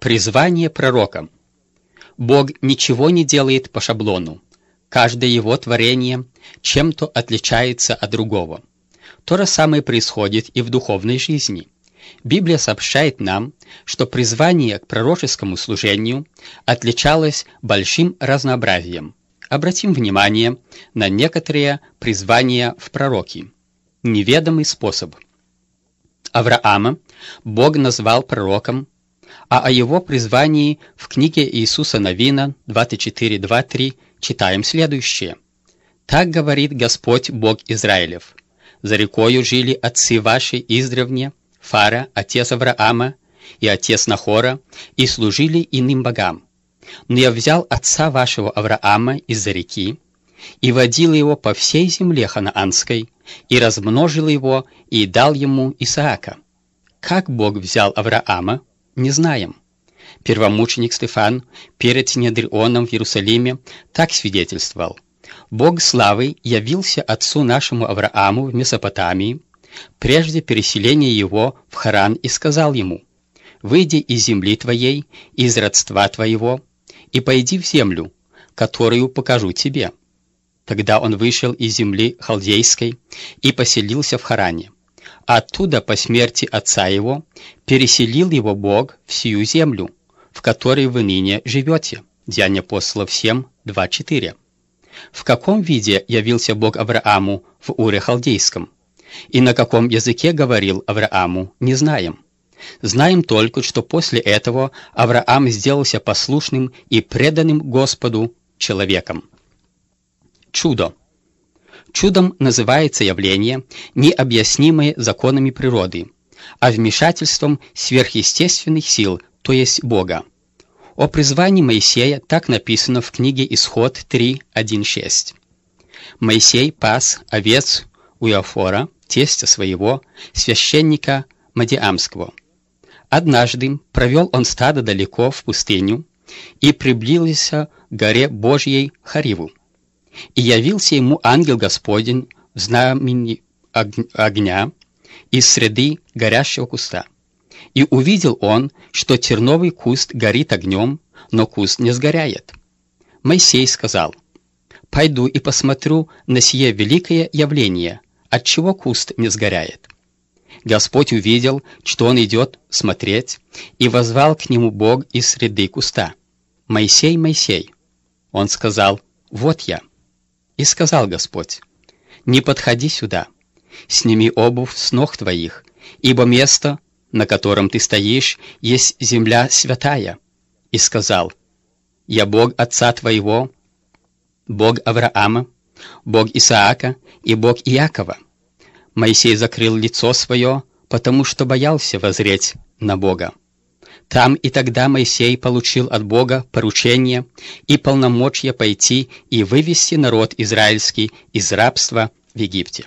Призвание пророка. Бог ничего не делает по шаблону. Каждое его творение чем-то отличается от другого. То же самое происходит и в духовной жизни. Библия сообщает нам, что призвание к пророческому служению отличалось большим разнообразием. Обратим внимание на некоторые призвания в пророки. Неведомый способ. Авраама Бог назвал пророком, а о его призвании в книге Иисуса Навина 24:2-3 читаем следующее. «Так говорит Господь Бог Израилев: за рекою жили отцы ваши издревне, Фара, отец Авраама, и отец Нахора, и служили иным богам. Но я взял отца вашего Авраама из-за реки, и водил его по всей земле ханаанской, и размножил его, и дал ему Исаака». Как Бог взял Авраама, не знаем. Первомученик Стефан перед Синедрионом в Иерусалиме так свидетельствовал: «Бог славы явился отцу нашему Аврааму в Месопотамии, прежде переселения его в Харан, и сказал ему: выйди из земли твоей, из родства твоего, и пойди в землю, которую покажу тебе». Тогда он вышел из земли халдейской и поселился в Харане. Оттуда по смерти отца его переселил его Бог в сию землю, в которой вы ныне живете. Деяния апостолов 7:2-4. В каком виде явился Бог Аврааму в Уре Халдейском? И на каком языке говорил Аврааму, не знаем. Знаем только, что после этого Авраам сделался послушным и преданным Господу человеком. Чудо. Чудом называется явление, необъяснимое законами природы, а вмешательством сверхъестественных сил, то есть Бога. О призвании Моисея так написано в книге Исход 3:1-6. «Моисей пас овец у Иофора, тестя своего, священника Мадиамского. Однажды провел он стадо далеко в пустыню и приблизился к горе Божьей Хариву. И явился ему ангел Господень в знамени огня из среды горящего куста. И увидел он, что терновый куст горит огнем, но куст не сгоряет. Моисей сказал: пойду и посмотрю на сие великое явление, отчего куст не сгоряет. Господь увидел, что он идет смотреть, и воззвал к нему Бог из среды куста: Моисей, Моисей. Он сказал: вот я. И сказал Господь: не подходи сюда, сними обувь с ног твоих, ибо место, на котором ты стоишь, есть земля святая. И сказал: я Бог отца твоего, Бог Авраама, Бог Исаака и Бог Иакова. Моисей закрыл лицо свое, потому что боялся воззреть на Бога. Там и тогда Моисей получил от Бога поручение и полномочия пойти и вывести народ израильский из рабства в Египте.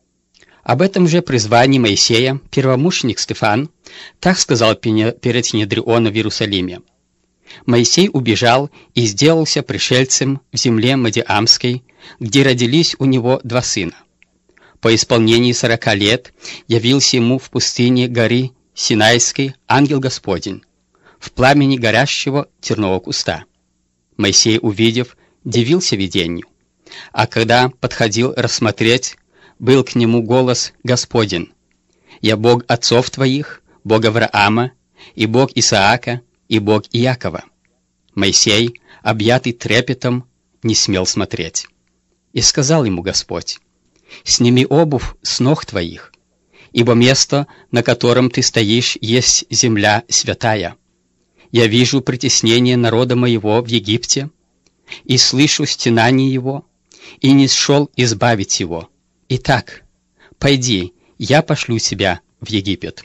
Об этом же призвании Моисея первомученик Стефан так сказал перед Синедрионом в Иерусалиме: «Моисей убежал и сделался пришельцем в земле Мадиамской, где родились у него 2 сына. По исполнении 40 лет явился ему в пустыне горы Синайской ангел Господень в пламени горящего тернового куста. Моисей, увидев, дивился видению, а когда подходил рассмотреть, был к нему голос Господень: «Я Бог отцов твоих, Бог Авраама, и Бог Исаака, и Бог Иакова». Моисей, объятый трепетом, не смел смотреть. И сказал ему Господь: «Сними обувь с ног твоих, ибо место, на котором ты стоишь, есть земля святая. Я вижу притеснение народа моего в Египте, и слышу стенание его, и не сшел избавить его. Итак, пойди, я пошлю тебя в Египет».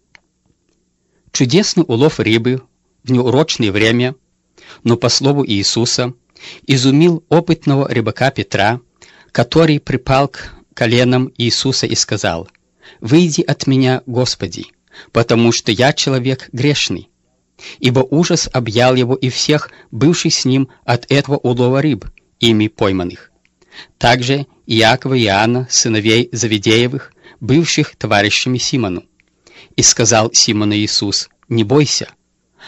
Чудесный улов рыбы в неурочное время, но по слову Иисуса, изумил опытного рыбака Петра, который припал к коленам Иисуса и сказал: «Выйди от меня, Господи, потому что я человек грешный». Ибо ужас объял его и всех, бывших с ним от этого улова рыб, ими пойманных. Также Иакова и Иоанна, сыновей Завидеевых, бывших товарищами Симону. И сказал Симону Иисус: «Не бойся,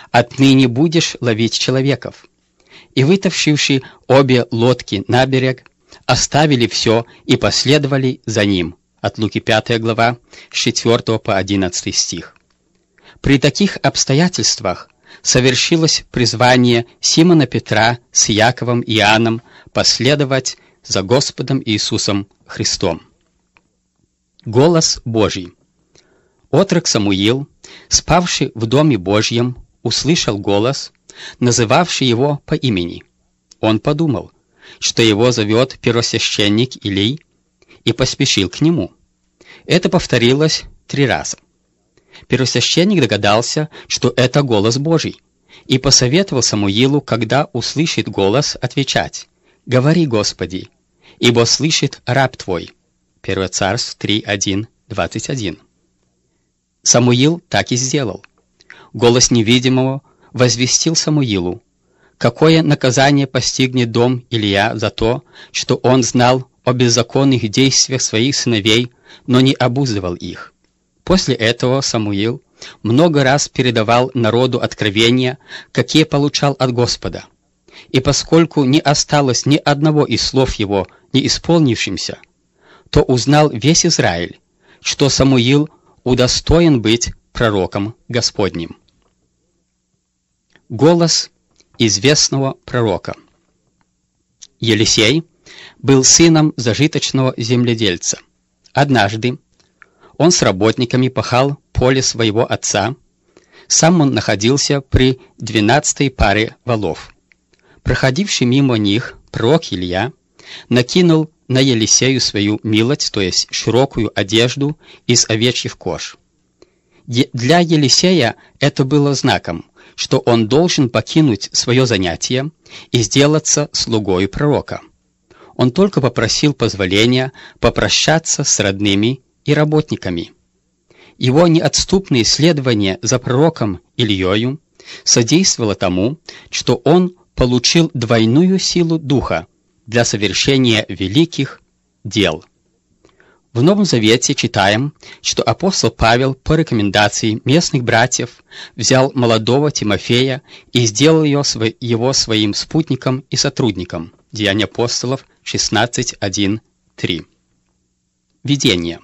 отныне будешь ловить человеков». И, вытащивши обе лодки на берег, оставили все и последовали за ним. От Луки 5 глава, с 4 по 11 стих. При таких обстоятельствах совершилось призвание Симона Петра с Яковом и Иоанном последовать за Господом Иисусом Христом. Голос Божий. Отрок Самуил, спавший в Доме Божьем, услышал голос, называвший его по имени. Он подумал, что его зовет первосвященник Илий, и поспешил к нему. Это повторилось 3 раза. Первосвященник догадался, что это голос Божий, и посоветовал Самуилу, когда услышит голос, отвечать: «Говори, Господи, ибо слышит раб твой». 1 Царств 3:1, 21. Самуил так и сделал. Голос невидимого возвестил Самуилу, какое наказание постигнет дом Илия за то, что он знал о беззаконных действиях своих сыновей, но не обуздывал их. После этого Самуил много раз передавал народу откровения, какие получал от Господа. И поскольку не осталось ни одного из слов его не исполнившимся, то узнал весь Израиль, что Самуил удостоен быть пророком Господним. Голос известного пророка. Елисей был сыном зажиточного земледельца. Однажды он с работниками пахал поле своего отца. Сам он находился при 12-й паре волов. Проходивший мимо них пророк Илья накинул на Елисею свою милость, то есть широкую одежду из овечьих кож. Для Елисея это было знаком, что он должен покинуть свое занятие и сделаться слугою пророка. Он только попросил позволения попрощаться с родными и работниками. Его неотступное следование за пророком Ильею содействовало тому, что он получил двойную силу духа для совершения великих дел. В Новом Завете читаем, что апостол Павел по рекомендации местных братьев взял молодого Тимофея и сделал его своим спутником и сотрудником. Деяния апостолов 16:1-3. Видение.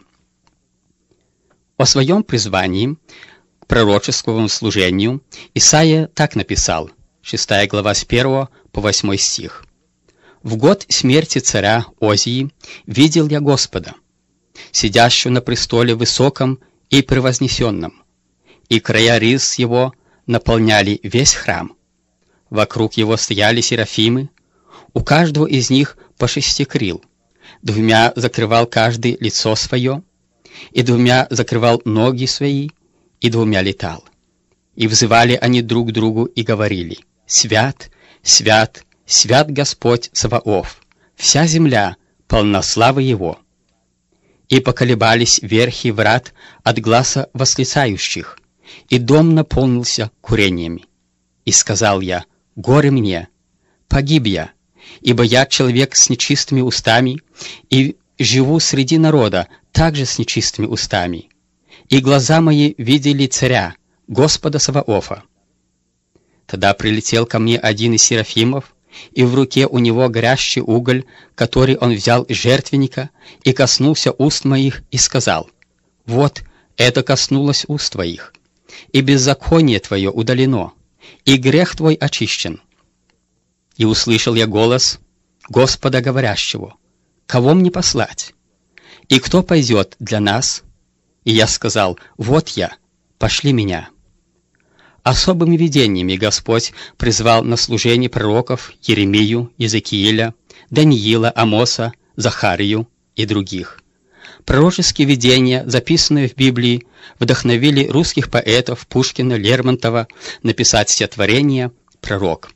О своем призвании к пророческому служению Исаия так написал, 6 глава с 1 по 8 стих. «В год смерти царя Озии видел я Господа, сидящего на престоле высоком и превознесенном, и края рис его наполняли весь храм. Вокруг его стояли серафимы, у каждого из них по 6 крил, 2 закрывал каждый лицо свое, и 2 закрывал ноги свои, и 2 летал. И взывали они друг к другу и говорили: «Свят, свят, свят Господь Саваоф, вся земля полна славы Его». И поколебались верхи врат от гласа восклицающих, и дом наполнился курениями. И сказал я: «Горе мне, погиб я, ибо я человек с нечистыми устами, и живу среди народа также с нечистыми устами. И глаза мои видели царя, Господа Саваофа». Тогда прилетел ко мне один из серафимов, и в руке у него горящий уголь, который он взял из жертвенника, и коснулся уст моих, и сказал: «Вот, это коснулось уст твоих, и беззаконие твое удалено, и грех твой очищен». И услышал я голос Господа говорящего: «Кого мне послать? И кто пойдет для нас?» И я сказал: «Вот я, пошли меня». Особыми видениями Господь призвал на служение пророков Еремию, Иезекииля, Даниила, Амоса, Захарию и других. Пророческие видения, записанные в Библии, вдохновили русских поэтов Пушкина, Лермонтова написать стихотворение «Пророк».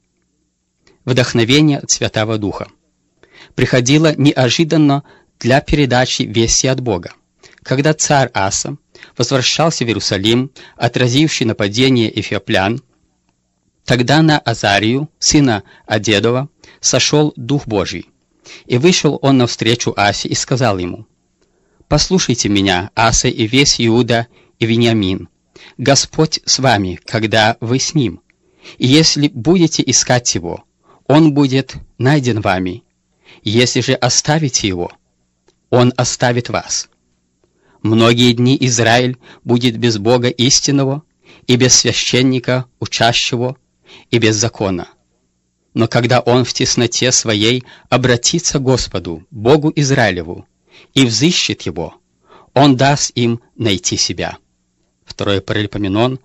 Вдохновение от Святого Духа приходило неожиданно для передачи вести от Бога. Когда царь Аса возвращался в Иерусалим, отразивший нападение эфиоплян, тогда на Азарию, сына Адедова, сошел Дух Божий. И вышел он навстречу Асе и сказал ему: «Послушайте меня, Аса и весь Иуда и Вениамин, Господь с вами, когда вы с Ним. И если будете искать Его, Он будет найден вами. Если же оставите Его, Он оставит вас. Многие дни Израиль будет без Бога истинного, и без священника учащего, и без закона. Но когда он в тесноте своей обратится к Господу, Богу Израилеву, и взыщет Его, Он даст им найти себя. 2 Паралипоменон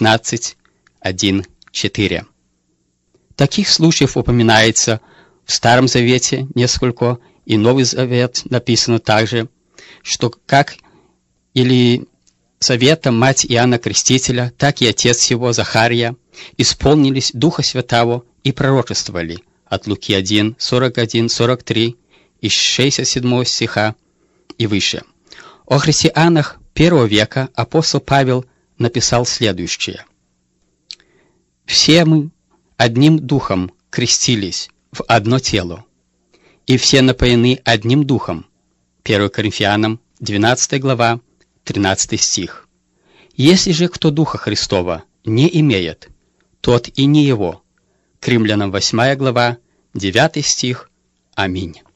15:1-4. Таких случаев упоминается в Старом Завете несколько, и Новый Завет написано также, что как или Советом мать Иоанна Крестителя, так и отец его, Захария, исполнились Духа Святого и пророчествовали от Луки 1, 41, 43 и 67 стиха и выше. О христианах первого века апостол Павел написал следующее. «Все мы одним духом крестились в одно тело, и все напоены одним духом». 1 Коринфянам 12 глава, 13 стих. «Если же кто Духа Христова не имеет, тот и не его». К Римлянам 8 глава, 9 стих. Аминь.